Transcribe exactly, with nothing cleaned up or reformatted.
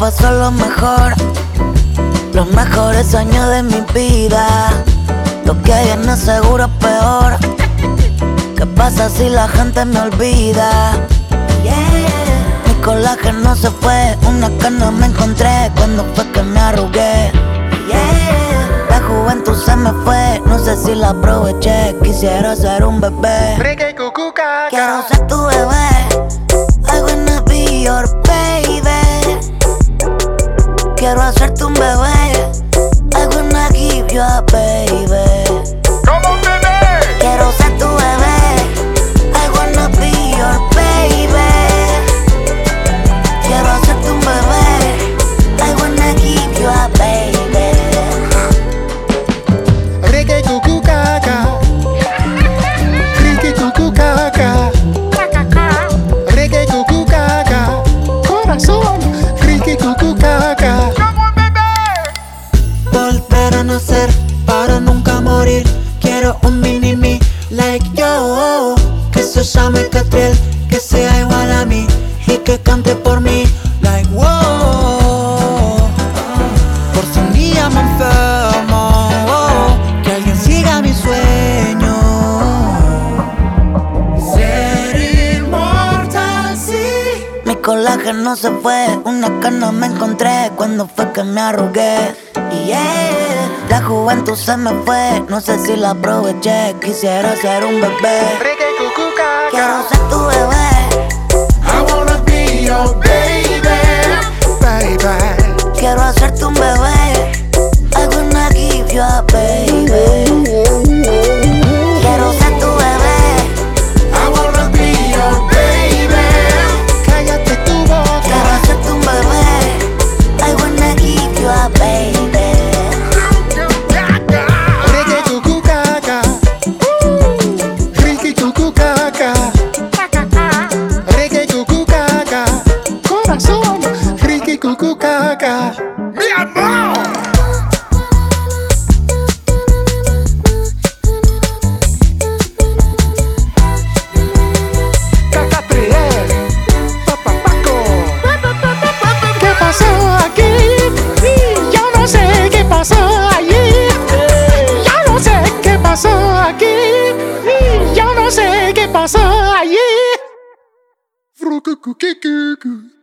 pasó lo mejor, los mejores años de mi vida. Lo que viene seguro es peor. ¿Qué pasa si la gente me olvida? Yeah. Mi colágeno se fue, una cana me encontré cuando fue que me arrugué. Yeah. La juventud se me fue, no sé si la aproveché. Quisiera ser un bebé. Quiero ser tu bebé. I wanna be your baby. Quiero hacerte un bebé. I wanna give you a baby. Como un bebé. Quiero ser tu bebé. I wanna be your baby. Quiero hacerte un bebé. I wanna give you a baby. Reggae cucu caca. Reggae cucu caca. Reggae cucu caca. Corazón. Reggae cucu caca. Como un bebé. Volver a nacer para nunca morir. Quiero un mini me like yo, que se llame Catriel, que sea igual a mí y que cante por mí like wow. Por si un día me enfermo, oh, que alguien siga mi sueño. Ser inmortal, sí. Mi colágeno se fue, una cana me encontré cuando fue que me arrugué. Yeah. La juventud se me fue, no sé si la aproveché. Quisiera ser un bebé. Reggae cucu caca. Quiero ser tu bebé. I wanna be your baby. Baby. Quiero hacerte un bebé. I wanna give you a baby. Quiero ser tu bebé. I wanna be your baby. Cállate tu boca. Quiero hacerte un bebé. I wanna give you a baby. Reggae cucu caca. Reggae cucu caca. Reggae cucu caca. Corazón. Reggae cucu caca. Mi amor. Cacatriel. Papapaco. ¿Qué pasó aquí? Yo no sé qué pasó allí. Yo no sé qué pasó aquí. Yo no sé qué pasó allí. Frucucucucucu.